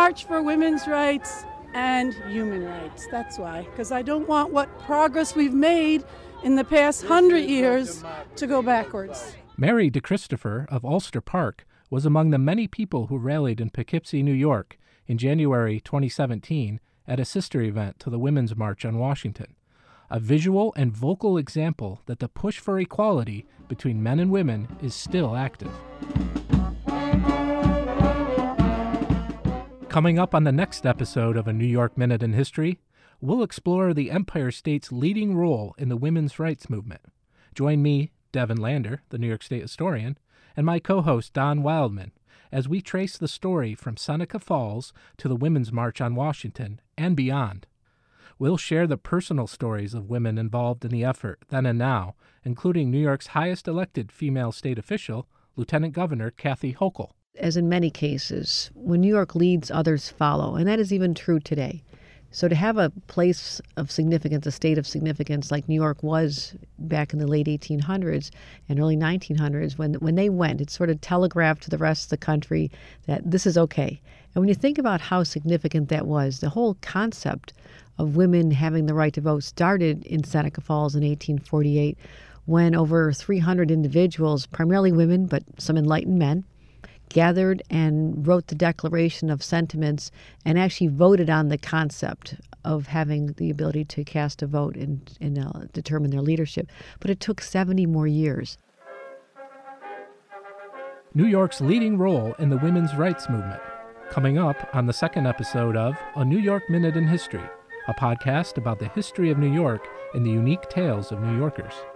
march for women's rights and human rights. That's why, because I don't want what progress we've made in the past 100 years to go backwards. Mary DeChristopher of Ulster Park was among the many people who rallied in Poughkeepsie, New York in January 2017 at a sister event to the Women's March on Washington, a visual and vocal example that the push for equality between men and women is still active. Coming up on the next episode of A New York Minute in History, we'll explore the Empire State's leading role in the women's rights movement. Join me, Devin Lander, the New York State historian, and my co-host Don Wildman, as we trace the story from Seneca Falls to the Women's March on Washington and beyond. We'll share the personal stories of women involved in the effort then and now, including New York's highest elected female state official, Lieutenant Governor Kathy Hochul. As in many cases, when New York leads, others follow, and that is even true today. So to have a place of significance, a state of significance like New York was back in the late 1800s and early 1900s, when they went, it sort of telegraphed to the rest of the country that this is okay. And when you think about how significant that was, the whole concept of women having the right to vote started in Seneca Falls in 1848, when over 300 individuals, primarily women, but some enlightened men, gathered and wrote the Declaration of Sentiments and actually voted on the concept of having the ability to cast a vote and determine their leadership. But it took 70 more years. New York's leading role in the women's rights movement. Coming up on the second episode of A New York Minute in History, a podcast about the history of New York and the unique tales of New Yorkers.